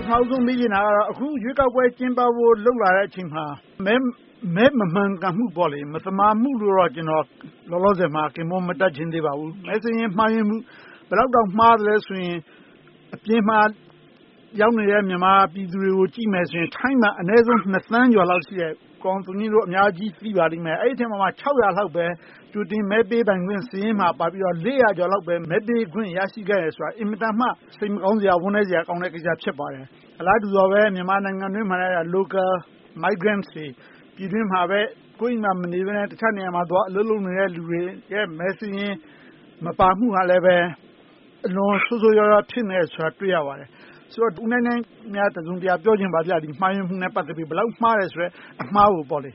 နောက်ဆုံးမေးချင်တာကတော့အခုရွေးကောက်ပွဲကျင်းပဖို့လုပ်လာတဲ့အချိန်မှာမဲမမှန်ကန်မှုပေါ့လေမသမာမှုလို့တော့ကျွန်တော်လောလောဆယ်မှာခင်ဗျမတတ်ချင်သေးပါဘူးမဲစရင်မှားယွင်းမှုဘယ်တော့တော့မှားတယ်ဆိုရင်အပြင်မှာရောက်နေတဲ့မြန်မာပြည်သူတွေကိုကြည့်မယ်ဆိုရင်ထိုင်းမှာအနည်းဆုံး2သန်းကျော်လောက်ရှိတယ်ကောင်သူကြီးတို့အများကြီးသိပါလိမ့်မယ်အဲ့ဒီအထက်မှာ600လောက်ပဲကြိုတင်မဲပေးပိုင်ခွင့်စရင်မှာပါပြီးတော့400ကျော်လောက်ပဲမဲပေးခွင့်ရရှိခဲ့ရဆိုတာအင်မတန်မှစိတ်မကောင်းစရာဝန်းနေစရာကောင်းတဲ့ကိစ္စဖြစ်ပါတယ်အလားတူတော့ပဲမြန်မာနိုင်ငံတွင်းမှာလည်း local migrants တွေပြည်တွင်းမှာပဲကိုယ်အိမ်မှာမနေဘဲနဲ့တခြားနေရာမှာသွားအလုပ်လုပ်နေတဲ့လူတွေရဲ့မဲစရင်မပါမှုဟာလည်းပဲအလွန်ဆိုးဆိုးရွားရွားဖြစ်နေဆိုတာတွေ့ရပါတယ်ဆိုတော့ဦးနိုင်များတစုံတရာပြောချင်ပါဗျာဒီမှားယွင်းမှုနဲ့ပတ်သက်ပြီးဘယ်လောက်မှားတယ်ဆိုတော့အမှားကိုပေါ့လေ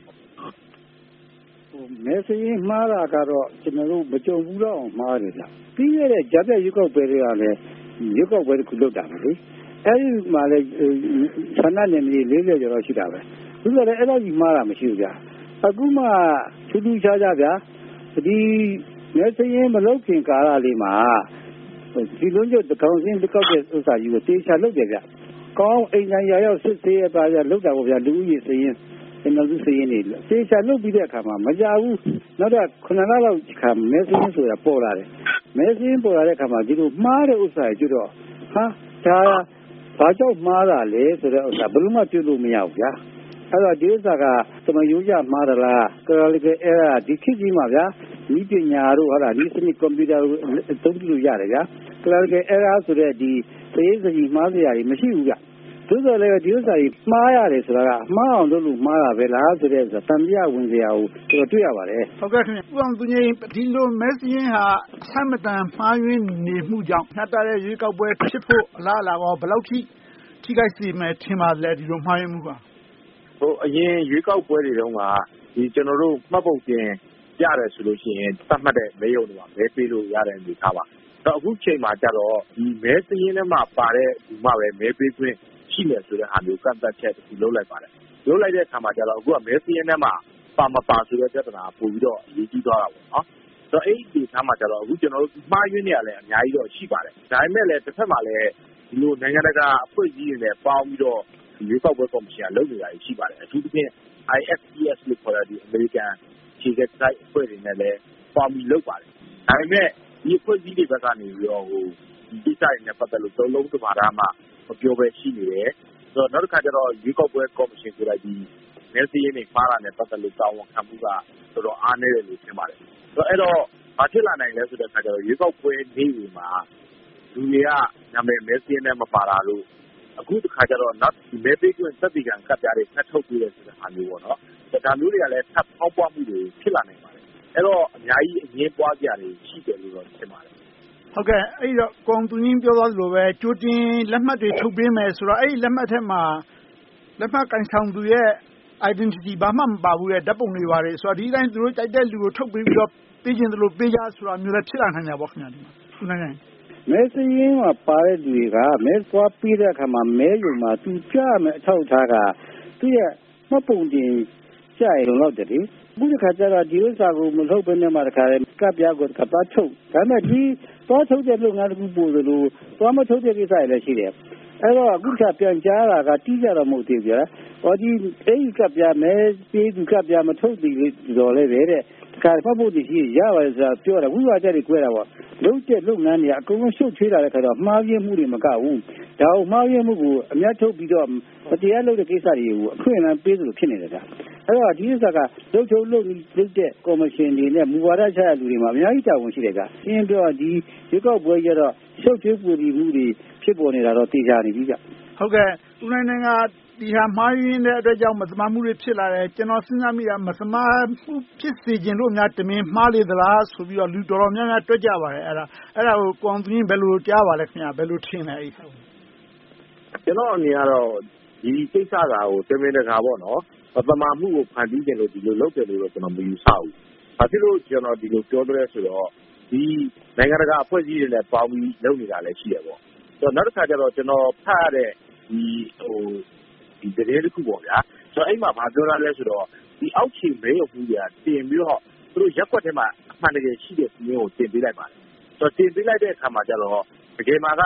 မဲစရင်မှားတာကတော့ကျွန်တော်တို့မကြုံဘူးတော့မှားတယ်ဗျပြီးရတဲ့ဂျာပြရွေးကောက်ပွဲတွေကလည်းရွေးကောက်ပွဲတစ်ခုလုပ်တာပဲလေအဲဒီမှာလည်းဌာနနယ်မြေ40ကျော်တော့ရှိတာပဲသူကလည်းအဲ့လိုကြီးမှားတာမရှိဘူးဗျအခုမှထူးထူးခြားခြားဗျဒီမဲစရင်မလုပ်ခင်ကာလလေးမှာဒီလုံးကျတကောင်စင်းတစ်ကောက်တဲ့ဥစ္စာကြီးကိုတေချာလုပ်တယ်ဗျကောင်းအိမ်နိုင်ရရောက်စစ်သေးရပါဗျလုပ်တာပေါ့ဗျလူဦးရေစရင်ကျွန်တော်စရင်နေတေချာလုပ်ပြီးတဲ့အခါမှာမကြဘူးနောက်တော့9လလောက်ခါမဲစရင်ဆိုတာပေါ်လာတယ်မဲစရင်ပေါ်လာတဲ့အခါမှာဒီလိုမှားတဲ့ဥစ္စာကြီးတော့ဟာဒါဘာကြောင့်မှားတာလဲဆိုတဲ့ဥစ္စာဘယ်လို့မှပြုလို့မရဘူးဗျာအဲ့တော့ဒီဥစ္စာကသမယိုးကြမှားသလားကရလီကအဲ့ဒါဒီခေတ်ကြီးမှာဗျာဤပညာတို့ဟာလားဒီစနစ်ကွန်ပျူတာကိုသုံးလို့ရတယ်ဗျာကရလီကအဲ့ဒါဆိုတဲ့ဒီသေစကြီးမှားစရာကြီးမရှိဘူးဗျသို့တော်လည်းဒီဥစ္စာကြီးမှားရတယ်ဆိုတာကမှားအောင်လုပ်လို့မှားတာပဲလားဆိုတဲ့တန်ပြဝင်စရာကိုကျွန်တော်တွေ့ရပါတယ်ဟုတ်ကဲ့ခင်ဗျဥအောင်သူကြီးဒီလိုမဲစရင်ဟာအဆမတန်မှားယွင်းနေမှုကြောင့်နှက်တဲ့ရွေးကောက်ပွဲဖြစ်ဖို့အလားအလာကောဘယ်လောက်ထိခိုက်စေမယ်ထင်ပါလဲဒီလိုမှားယွင်းမှုကအရင်ရွေးကောက်ပွဲတွေတုန်းကဒီကျွန်တော်တို့မှတ်ပုံတင်ရတယ်ဆိုလို့ရှိရင်သတ်မှတ်တဲ့မဲရုံတွေမှာမဲပေးလို့ရတဲ့အနေထားပါတော့အခုချိန်မှာကျတော့ဒီမဲစရင်းထဲမှာပါတဲ့ဒီမှာပဲမဲပေးခွင့်ရှိနေဆိုတဲ့ဟာမျိုးကန့်သတ်ချက်တစ်ခုလုပ်လိုက်ပါတယ်လုပ်လိုက်တဲ့အခါမှာကျတော့အခုကမဲစရင်းထဲမှာပါမပါဆိုတဲ့ပြဿနာပို့ပြီးတော့အရေးကြီးသွားတာပေါ့နော်ဆိုတော့အဲ့ဒီဒီထားမှာကျတော့အခုကျွန်တော်တို့မှားယွင်းနေရလဲအများကြီးတော့ရှိပါတယ်ဒါပေမဲ့လည်းတစ်ဖက်မှာလည်းဒီလိုနိုင်ငံတကာအဖွဲ့အစည်းတွေနဲ့ပေါင်းပြီးတော့ရွေးကောက်ပွဲကော်မရှင်ကလုပ်နေတာရှိပါတယ်အထူးသဖြင့် IFPS လို့ခေါ်တဲ့ဒီ American ခြေကတိုက်အဖွဲ့တွေနဲ့လည်းပေါင်းပြီးလုပ်ပါတယ်ဒါပေမဲ့ဒီအဖွဲ့အစည်းတွေဘက်ကနေပြီးတော့ဒီကိစ္စတွေနဲ့ပတ်သက်လို့သုံးလုံးတစ်ပါးသားမှမပြောပဲရှိနေတယ်ဆိုတော့နောက်တစ်ခါကျတော့ရွေးကောက်ပွဲကော်မရှင်ကိုလိုက်ဒီမဲစရင်းတွေမှားတာနဲ့ပတ်သက်လို့တာဝန်ခံမှုကတော်တော်အားနည်းတယ်လို့ထင်ပါတယ်ဆိုတော့အဲ့တော့ဘာဖြစ်လာနိုင်လဲဆိုတဲ့အခါကျတော့ရွေးကောက်ပွဲနေ့တွေမှာလူတွေကနာမည်မဲစရင်းနဲ့မပါတာလို့အခုတစ်ခါကျတော့နောက်မဲပေးခွင့်သက်သေခံကပ်ပြားတွေဖတ်ထုတ်ပေးတယ်ဆိုတဲ့ဟာမျိုးပေါ့နော်ဒါမျိုးတွေကလည်းထပ်ပေါက်ပွားမှုတွေဖြစ်လာနိုင်ပါတယ်အဲ့တော့အများကြီးအငင်းပွားကြတွေရှိတယ်လို့တော့ထင်ပါတယ်ဟုတ်ကဲ့အဲ့တော့ကောင်သူကြီးပြောသွားသလိုပဲကြိုတင်လက်မှတ်တွေထုတ်ပေးမယ်ဆိုတော့အဲ့ဒီလက်မှတ်ထဲမှာလက်မှတ်ကန်ဆောင်သူရဲ့ identity ဘာမှမပါဘူးတဲ့ဓာတ်ပုံတွေပါတယ်ဆိုတော့ဒီတိုင်းသူတို့ကြိုက်တဲ့လူကိုထုတ်ပေးပြီးတော့ပေးခြင်းသလိုပေးကြဆိုတာမျိုးလည်းဖြစ်လာနိုင်တယ်ပေါ့ခင်ဗျာဒီမှာခုနိုင်မဲစရင်မှာပါတဲ့လူတွေကမဲသွားပြီးတဲ့အခါမှာမဲယုံမှာသူပြမယ်အထောက်ထားကသူ့ရဲ့မှတ်ပုံတင်ကြရလုံလောက်တယ်လေအခုတစ်ခါကျတော့ဒီဥစ္စာကိုမလုပ်ဘဲနဲ့မှတစ်ခါလေကပ်ပြားကိုတစ်ခါသွားထုတ်ဒါပေမဲ့ဒီသွားထုတ်တဲ့လုပ်ငန်းတစ်ခုပို့သလိုသွားမထုတ်တဲ့ကိစ္စတွေလည်းရှိတယ်အဲ့တော့အခုကပြန်ကြားတာကတီးကြတော့မဟုတ်သေးဘူးဗျာဟောဒီအဲ့ဒီကပ်ပြားမဲပေးသူကပ်ပြားမထုတ်သေးတော့လည်းပဲတဲ့ခါမှတ်ဖို့တရှိရပါတယ်ဆိုတာပြောတာဝိဝါကြတွေ꿰တာပေါ့လုံးကျက်လုပ်ငန်းတွေအကုန်လုံးရှုပ်ထွေးလာတဲ့ခါတော့မှားပြင်းမှုတွေမကဘူးဒါကိုမှားပြင်းမှုကိုအများထုတ်ပြီးတော့မတရားလုပ်တဲ့ကိစ္စတွေကိုအခွင့်အလမ်းပေးသလိုဖြစ်နေတယ်ဗျအဲ့တော့ဒီဥစ္စာကလုပ်ချုပ်လုပ်တဲ့ကော်မရှင်တွေနဲ့မူဝါဒချရလူတွေမှာအများကြီးတာဝန်ရှိတယ်ဗျရှင်းပြောဒီရွေးကောက်ပွဲကျတော့ရှုပ်ထွေးပူတည်မှုတွေဖြစ်ပေါ်နေတာတော့သိကြနေပြီဗျဟုတ်ကဲ့ဦးနိုင်ကဒီဟာမှားယွင်းတဲ့အတွက်ကြောင့်မသမာမှုတွေဖြစ်လာတယ်ကျွန်တော်စဉ်းစားမိတာမသမာမှုဖြစ်စေခြင်းလို့များတမင်မှားလေသလားဆိုပြီးတော့လူတော်တော်များများတွက်ကြပါတယ်အဲ့ဒါကိုကောင်သူင်းဘယ်လိုကြားပါလဲခင်ဗျာဘယ်လိုထင်လဲအဲ့ကျွန်တော်အနေကတော့ဒီကိစ္စကတမင်တကာပေါ့နော်မသမာမှုကိုဖန်တီးခြင်းလို့ဒီလိုလုပ်တယ်လို့တော့ကျွန်တော်မယူဆဘူးဘာဖြစ်လို့ကျွန်တော်ဒီလိုပြောတယ်ဆိုတော့ဒီနိုင်ငံတကာအဖွဲ့အစည်းတွေနဲ့ပေါင်းပြီးလုပ်နေတာလည်းရှိတယ်ပေါ့ဆိုတော့နောက်တစ်ခါကျတော့ကျွန်တော်ဖတ်ရတဲ့ဒီသတင်းတစ်ခုပေါ့ဗျာဆိုတော့အဲ့မှာဘာပြောရလဲဆိုတော့ဒီအောက်ခြေမဲရုံမှုတွေကတင်ပြီးတော့သူတို့ရက်ွက်ထဲမှာအမှန်တကယ်ရှိတဲ့စီးရင်ကိုတင်ပေးလိုက်ပါတယ်ဆိုတော့တင်ပေးလိုက်တဲ့အခါမှာကျတော့တကယ်မှာက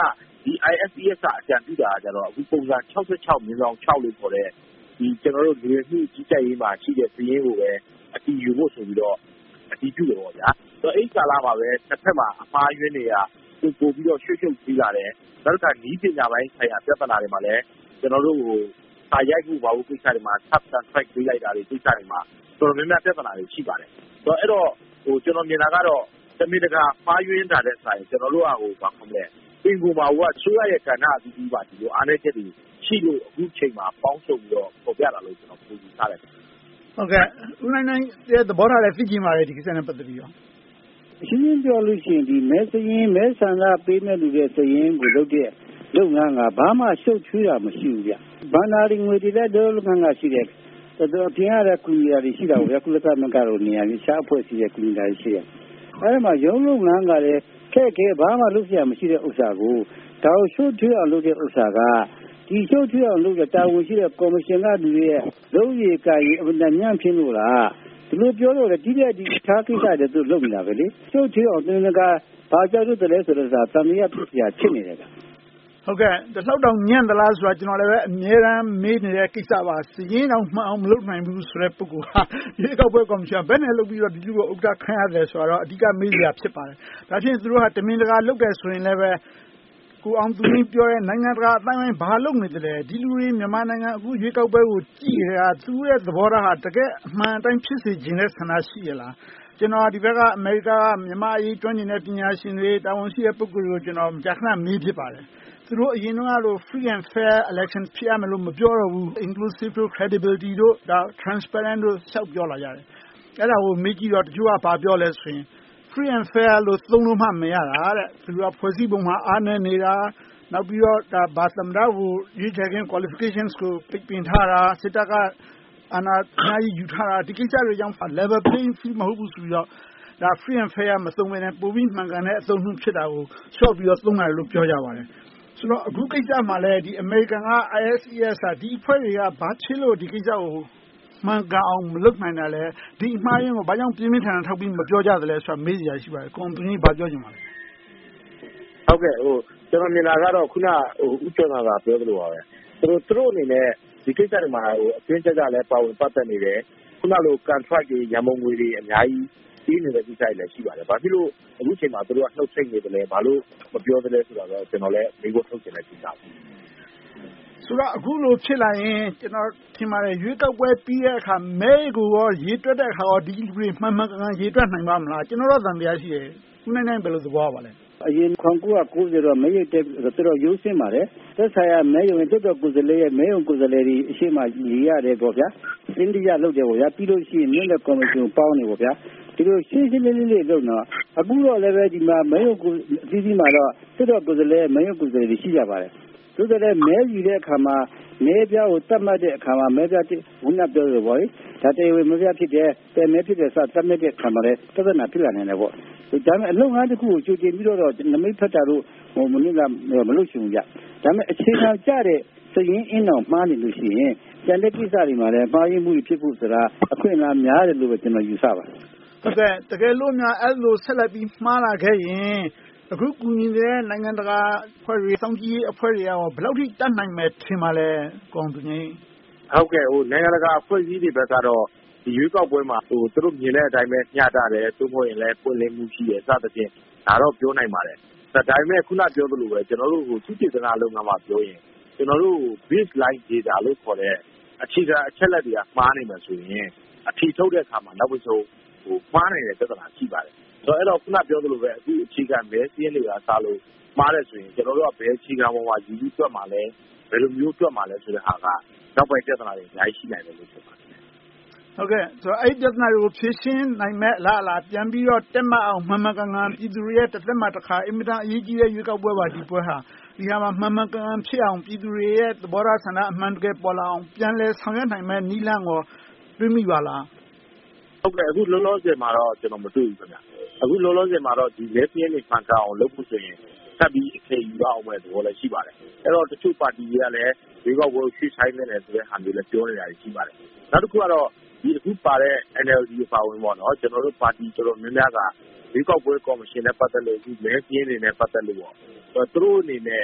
ဒီ ISES ကအကြံပြုတာကြတော့အခုပုံစံ66/6လို့ခေါ်တဲ့ဒီကျွန်တော်တို့လူဝင်မှုကြီးကြပ်ရေးမှာရှိတဲ့စည်းရင်းကိုပဲအတည်ယူဖို့ဆိုပြီးတော့အတည်ပြုတယ်ပေါ့ဗျာဆိုတော့အဲ့ကာလမှာပဲတစ်ဖက်မှာအမှားယွင်းတွေကပို့ပြီးတော့ရွှေ့ပြီးလာတယ်နောက်တစ်ခါနီးပညာပိုင်းဆိုင်ရာပြဿနာတွေမှာလည်းကျွန်တော်တို့ကိုစာရိုက်မှုပါဘူးကိစ္စတွေမှာ subtract ပေးလိုက်တာတွေကိစ္စတွေမှာတော်တော်များများပြဿနာတွေရှိပါတယ်ဆိုတော့အဲ့တော့ကျွန်တော်မြင်တာကတော့တမင်တကာမှားယွင်းတာတဲ့ဆိုင်ကျွန်တော်တို့ကဘာခေါ်မလဲပင်ကိုမှာကဆိုရရဲ့ကဏ္ဍအသီးသီးပါဒီလိုအားနည်းချက်တွေရှိလို့အခုချိန်မှာပေါင်းစုံပြီးတော့ပေါ်ပြတာလို့ကျွန်တော်ပုံစံထားတယ်ဟုတ်ကဲ့ဦးနိုင်ရဲ့သဘောထားလည်းသိကြပါတယ်ဒီကိစ္စနဲ့ပတ်သက်ပြီးတော့ရှင်းပြောလို့ရှိရင်ဒီမဲစရင်မဲဆန္ဒပေးမဲ့လူတဲ့စရင်ကိုလုပ်တဲ့လုပ်ငန်းကဘာမှရှုပ်ထွေးတာမရှိဘူးဗျ။ဘန္နာရီငွေတွေလည်းလုပ်ငန်းကရှိတယ်။တော်ပြင်ရတဲ့ကုညီရာတွေရှိတာဗျ။ကုလသမဂ္ဂလိုနေရာကြီးရှားအဖွဲ့အစည်းရဲ့ကုညီရာတွေရှိတယ်။အဲဒီမှာရုံးလုပ်ငန်းကလည်းခဲဘာမှလုပ်ရမရှိတဲ့ဥစ္စာကိုဒါကိုရှုပ်ထွေးအောင်လုပ်တဲ့ဥစ္စာကဒီရှုပ်ထွေးအောင်လုပ်တဲ့တာဝန်ရှိတဲ့ကော်မရှင်ကလူတွေရဲ့လုပ်ရည်ကာရေးအမှန်ညံ့ဖြစ်လို့လားဒီလိုပြောလို့လေဒီထားကိစ္စတွေသူလုပ်နေတာပဲလေရှုပ်ထွေးအောင်သင်္ကဘာကြောက်လို့လဲဆိုတော့သံဃာဖြစ်ရာဖြစ်နေတယ်ဗျဟုတ်ကဲ့တလောက်တောင်ညံ့သလားဆိုတာကျွန်တော်လည်းပဲအများအားမေးနေတဲ့ကိစ္စပါစည်ရင်းအောင်မှန်အောင်မလုပ်နိုင်ဘူးဆိုတဲ့ပုဂ္ဂိုလ်ဟာဒီကောက်ပွဲကော်မရှင်ဘယ်နဲ့လုပ်ပြီးတော့ဒီလူကိုဥက္ကဋ္ဌခန့်ရတယ်ဆိုတော့အဓိကမေးစရာဖြစ်ပါတယ်ဒါဖြင့်သူတို့ကတမင်တကာလုပ်တယ်ဆိုရင်လည်းပဲကိုအောင်သူရင်းပြောတဲ့နိုင်ငံတကာအတိုင်းဘာလုပ်နေတယ်ဒီလူတွေမြန်မာနိုင်ငံအခုရွေးကောက်ပွဲကိုကြည့်ရတာသူရဲ့သဘောထားဟာတကယ်အမှန်အတိုင်းဖြစ်စေခြင်းနဲ့ဆန္ဒရှိရလားကျွန်တော်ဒီဘက်ကအမေရိကမြန်မာအရေးကျွမ်းကျင်တဲ့ပညာရှင်တွေတာဝန်ရှိတဲ့ပုဂ္ဂိုလ်တွေကိုကျွန်တော်ကြာခဏမေးဖြစ်ပါတယ်သူတို့အရင်ကလို့ free and fair election ဖြစ်ရမယ်လို့မပြောတော့ဘူး inclusive တို့ credibility တို့ဒါ transparent တို့ရှောက်ပြောလာကြတယ်အဲ့ဒါကိုမေးကြည့်တော့တချို့ကဘာပြောလဲဆိုရင် free and fair လို့သုံးလို့မှမရတာတဲ့သူကဖွဲ့စည်းပုံမှာအားနည်းနေတာနောက်ပြီးတော့ဒါဘာသမ္မတကိုရွေးချယ်ခြင်း qualifications ကိုပင်ထားတာစစ်တပ်ကအနာအများကြီးယူထားတာဒီကိစ္စတွေကြောင့် level playing field မဟုတ်ဘူးဆိုပြီးတော့ဒါ free and fair မသုံးဘဲနဲ့ပိုပြီးမှန်ကန်တဲ့အသုံးနှုန်းဖြစ်တာကိုရှော့ပြီးတော့သုံးတယ်လို့ပြောကြပါတယ်ဆိုတော့အခုကိစ္စမှာလည်းဒီ American က ISES ကဒီအဖွဲ့တွေကဘာဖြစ်လို့ဒီကိစ္စကိုမှန်ကန်အောင်မလုပ်နိုင်တာလဲဒီအမှားယွင်းကိုဘာကြောင့်ပြင်းပြင်းထန်ထန်ထောက်ပြီးမပြောကြသလဲဆိုတာမေးစရာရှိပါတယ်ကွန်ပဏီဘာပြောချင်ပါလဲဟုတ်ကဲ့ကျွန်တော်မြင်တာကတော့ခုနဦးကျော်သာကပြောသလိုပါပဲသူတို့အနေနဲ့ဒီကိစ္စတွေမှာအတွင်းကျကျလည်းပါဝင်ပတ်သက်နေတယ်ခုနလို contract တွေရန်ပုံငွေတွေအများကြီးပြီးနေတဲ့ကိစ္စတွေလည်းရှိပါတယ်ဘာဖြစ်လို့အခုချိန်မှာသူတို့ကနှုတ်ဆက်နေတယ်လဲဘာလို့မပြောသလဲဆိုတာတော့ကျွန်တော်လည်းမိဖို့ထုတ်ချင်တဲ့ကိစ္စပါဆိုတော့အခုလိုဖြစ်လာရင်ကျွန်တော်ထင်ပါတယ်ရွေးကောက်ပွဲပြီးတဲ့အခါမဲကိုရောရေးတွက်တဲ့အခါရောဒီလူတွေမှန်မှန်ကန်ရေးတွက်နိုင်ပါမလားကျွန်တော်တော့သံတရားရှိတယ်ခုနိုင်ဘယ်လိုသဘောပါလဲအရင်1990တော့မဲရိတ်တဲ့တော်တော်ရိုးစင်းပါတယ်သက်ဆိုင်ရာမဲယုံတက်တော်ကိုယ်စားလှယ်ရဲ့မဲယုံကိုယ်စားလှယ်တွေအရှိမရေးရတယ်ပေါ့ဗျာစင်တရားလုပ်တယ်ပေါ့ဗျာပြီးလို့ရှိရင်မြို့နယ်ကော်မရှင်ပေါင်းနေပေါ့ဗျာဒီလိုရှင်းရှင်းလင်းလင်းလေးလုပ်တော့အခုတော့လည်းပဲဒီမှာမဲယုံကိုအသီးသီးမှာတော့တက်တော်ကိုယ်စားလှယ်မဲယုံကိုယ်စားလှယ်တွေရှိကြပါတယ်သို့တော်လည်းမဲယူတဲ့အခါမှာမဲပြားကိုတတ်မှတ်တဲ့အခါမှာမဲပြားဝန်ကပြောတယ်ပေါ့လေဒါတည်းဝေမဲပြားဖြစ်တယ်ပဲမဲဖြစ်တယ်စတတ်မှတ်တဲ့အခါမှာလည်းသဒ္ဒနာဖြစ်လာနိုင်တယ်ပေါ့ဒါပေမဲ့အလုပ်ငန်းတစ်ခုကိုကြိုတင်ပြီးတော့နမိတ်ဖက်တာတို့မနစ်ကမလုပ်ချင်ဘူးကြဒါပေမဲ့အခြေခံကြတဲ့စရင်အင်းအောင်မှားနေလို့ရှိရင်ကျန်တဲ့ကိစ္စတွေမှာလည်းမှားယွင်းမှုဖြစ်ဖို့ဆိုတာအခွင့်အလမ်းများတယ်လို့ပဲကျွန်တော်ယူဆပါတယ်ဟုတ်ကဲ့တကယ်လို့များအဲ့လိုဆက်လက်ပြီးမှားလာခဲ့ရင်အခုကူညီတဲ့နိုင်ငံတကာအဖွဲ့တွေစောင့်ကြည့်အဖွဲ့တွေရောဘယ်လောက်ထိတတ်နိုင်မယ်ထင်ပါလဲကောင်သူကြီးဟုတ်ကဲ့နိုင်ငံတကာအဖွဲ့အစည်းတွေဘက်ကတော့ဒီရွေးကောက်ပွဲမှာသူတို့မြင်တဲ့အတိုင်းပဲညှတာတယ်သို့မဟုတ်ရင်လည်းပွင့်လင်းမှုရှိတယ်စသဖြင့်ဒါတော့ပြောနိုင်ပါတယ်ဒါပေမဲ့ခုနပြောသလိုပဲကျွန်တော်တို့သုတေသနလုပ်ငန်းမှာပြောရင်ကျွန်တော်တို့ baseline data လို့ခေါ်တဲ့အခြေခံအချက်လက်တွေကမှားနေမှာဆိုရင်အထီထုတ်တဲ့အခါမှာနောက်ပိုင်းဆုံးမှားနေတဲ့ပြဿနာရှိပါတယ်ဆိုတော့အဲ့တော့ခုနပြောသလိုပဲအခုအခြေခံပဲစီးရင်တွေကစားလို့မှားတယ်ဆိုရင်ကျွန်တော်တို့ကဘယ်အခြေခံပေါ်မှာယူပြီးတွက်မှာလဲဘယ်လိုမျိုးတွက်မှာလဲဆိုတဲ့ဟာကနောက်ပိုင်းပြဿနာတွေအများကြီးရှိနိုင်တယ်လို့ဆိုပါတယ်ဟုတ်ကဲ့ဆိုတော့အဲ့ဒီပြဿနာတွေကိုဖြေရှင်းနိုင်မဲ့လားပြန်ပြီးတော့တက်မှတ်အောင်မှန်မှန်ကန်ကန်ပြည်သူတွေရဲ့တစ်သက်မှတစ်ခါအင်မတန်အရေးကြီးတဲ့ရွေးကောက်ပွဲပါဒီပွဲဟာဒီဟာမှာမှန်မှန်ကန်ကန်ဖြစ်အောင်ပြည်သူတွေရဲ့သဘောထားဆန္ဒအမှန်တကယ်ပေါ်လာအောင်ပြန်လဲဆောင်ရွက်နိုင်မဲ့နည်းလမ်းကိုတွေးမိပါလားဟုတ်ကဲ့အခုလောလောဆယ်မှာတော့ကျွန်တော်မတွေ့ဘူးခင်ဗျအခုလောလောဆယ်မှာတော့ဒီလက်ပြင်းတွေမှန်ကန်အောင်လုပ်ဖို့ဆိုရင်ထပ်ပြီးအခြေယူရအောင်ပဲသဘောလည်းရှိပါတယ်အဲ့တော့တချို့ပါတီတွေကလည်းရွေးကောက်ပွဲရွှေ့ဆိုင်နေတယ်ဆိုတဲ့ဟာမျိုးလည်းပြောနေတာရှိပါတယ်နောက်တစ်ခုကတော့ဒီအခုပါတဲ့ NLD ပါဝင်ပေါ့နော်ကျွန်တော်တို့ပါတီတော်တော်များများကရွေးကောက်ပွဲကော်မရှင်နဲ့ပတ်သက်လို့ဒီမဲပြင်းတွေနဲ့ပတ်သက်လို့ပေါ့သူတို့အနေနဲ့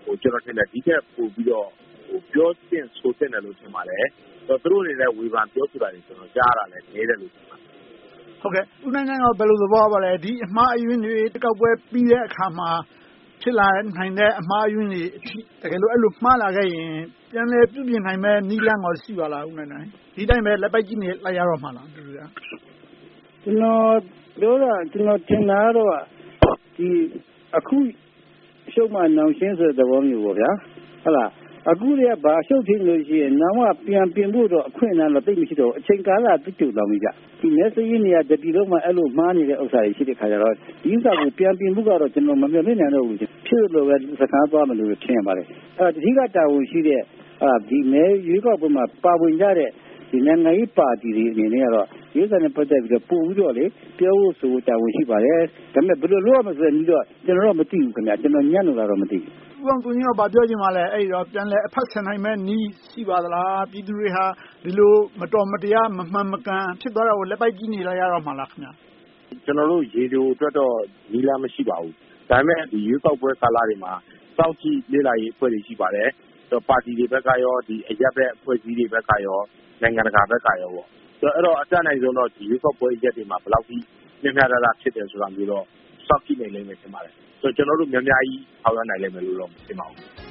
ကျွန်တော်ထင်တယ်ဒီထက်ပိုပြီးတော့ပြောတင်ဆိုတင်တယ်လို့ထင်ပါတယ်သူတို့အနေနဲ့ဝေဖန်ပြောဆိုတာတွေကျွန်တော်ကြားရတာလည်းနေတယ်လို့ထင်ပါတယ်ဟုတ်ကဲ့ဦးနိုင်ကဘယ်လိုသဘောပါလဲဒီအမှားအယွင်းတွေတစ်ကောက်ပွဲပြီးတဲ့အခါမှာဖြစ်လာနိုင်တဲ့အမှားအယွင်းတွေတကယ်လို့အဲ့လိုမှားလာခဲ့ရင်ပြန်လည်ပြုပြင်နိုင်မဲ့နည်းလမ်းရောရှိပါလားဦးနိုင်ဒီတိုင်းပဲလက်ပိုက်ကြည့်နေလိုက်ရတော့မှာလားတူကကျွန်တော်ထင်တာတော့ဒီအခုရှုပ်မှနောင်ရှင်းဆိုတဲ့သဘောမျိုးပေါ့ဗျာဟုတ်လားအခုတည်းကဘာရှုပ်ဖြစ်လို့ရှိရင်နောင်ကပြန်ပြင်ဖို့တော့အခွင့်အလမ်းတော့သိမရှိတော့အချိန်ကာလတိကျလောင်ပြီကြဒီမဲစရင်းတွေကတပီတော့မှအဲ့လိုမှားနေတဲ့ဥစ္စာတွေရှိတဲ့ခါကျတော့ဒီဥစ္စာကိုပြန်ပြင်ဖို့ကတော့ကျွန်တော်မမျှော်လင့်နိုင်တော့ဘူးဖြစ်လို့ပဲစကားသွားမလို့ထင်ရပါတယ်အဲ့တော့ဒီကတာဝန်ရှိတဲ့ဒီမဲရွေးကောက်ပွဲမှာပါဝင်ကြတဲ့ဒီနိုင်ငံရေးပါတီတွေအနေနဲ့ကတော့ရွေးကောက်နဲ့ပတ်သက်ပြီးတော့ပို့ပြီးတော့လေပြောဖို့ဆိုတာဝန်ရှိပါတယ်ဒါပေမဲ့ဘယ်လိုလုပ်ရမလဲဆိုတော့ကျွန်တော်တော့မသိဘူးခင်ဗျာကျွန်တော်ညံ့လို့လာတော့မသိဘူးဦးအောင်သူကြီးကဗာပြောချင်ပါလဲအဲ့တော့ပြန်လဲအဖက်ဆင်နိုင်မဲ့နီးရှိပါသလားပြည်သူတွေဟာဒီလိုမတော်မတရားမမှန်မကန်ဖြစ်သွားတာကိုလက်ပိုက်ကြည့်နေလိုက်ရတော့မှာလားခင်ဗျာကျွန်တော်တို့ရေဒီယိုအတွက်တော့နီးလားမရှိပါဘူးဒါပေမဲ့ဒီရွေးကောက်ပွဲကာလတွေမှာစောင့်ကြည့်လေ့လာရေးအဖွဲ့တွေရှိပါတယ်ပါတီတွေဘက်ကရောဒီအရပ်ဘက်အဖွဲ့အစည်းတွေဘက်ကရောနိုင်ငံတကာဘက်ကရောပေါ့အဲ့တော့အတတ်နိုင်ဆုံးတော့ဒီရွေးကောက်ပွဲရက်တွေမှာဘယ်လောက်ကြီးမျှမျှတတဖြစ်တယ်ဆိုတာမျိုးတော့စောင့်ကြည့်နေလိမ့်မယ်ထင်ပါတယ်ကျွန်တော်တို့များများကြီးထောက်ရနိုင်လိမ့်မယ်လို့တော့ထင်ပါဘူး